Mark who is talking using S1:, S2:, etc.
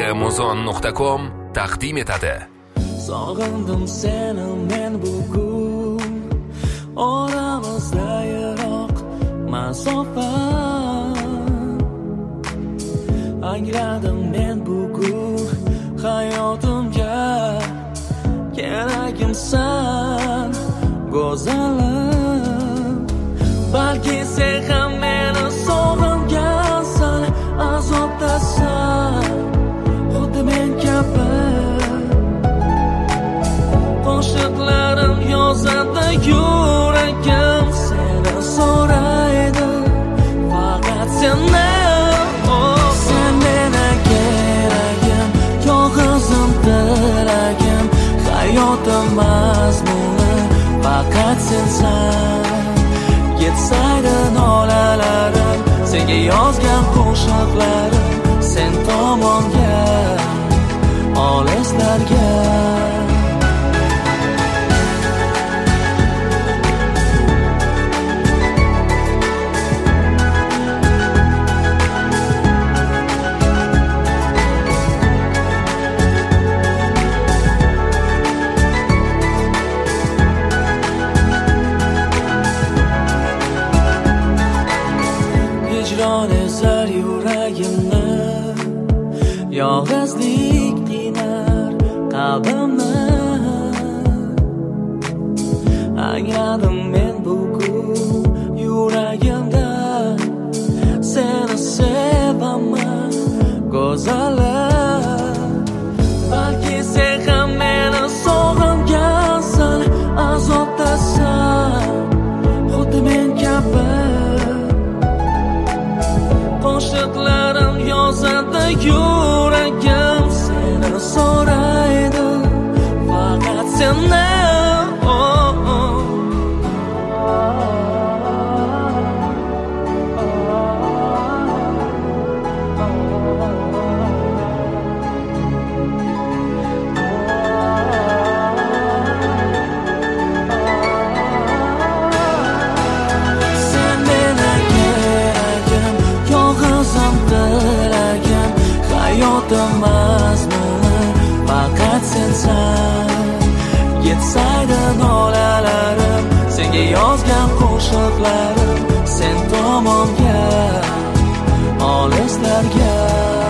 S1: kmuzon.com taqdim etadi.
S2: Sog'indim seni men bugun, oramizda yiroq masofa. Angradim men bugun hayotimga, keragimsan go'zalim. Balki sen ham meni sog'ingansan, azobdasan xuddi men kabi. Qo'shiqlarim yozadi yuragim, seni so'raydi faqat seni. Sen meni keragim, yolg'izim tilagim, hayotim mazmuni faqat sensan. Yetsaydi nolalarim, senga yozgan qo'shiqlarim, sen tomonga olislarga. Hicron ezar yuragimni, yolg'izlik qiynar qalbimni. Angradim men bugun yuragimda, seni sevaman go'zalim. Balki sen ham meni sog'ingansan, azobdasan xuddi men kabi. Qo'shiqlarim yozadi yuragim, seni so'raydi faqat seni. Hayotim mazmuni faqat sensan. Yetsaydi nolalarim, senga yozgan qo'shiqlarim, sen tomonga olislarga.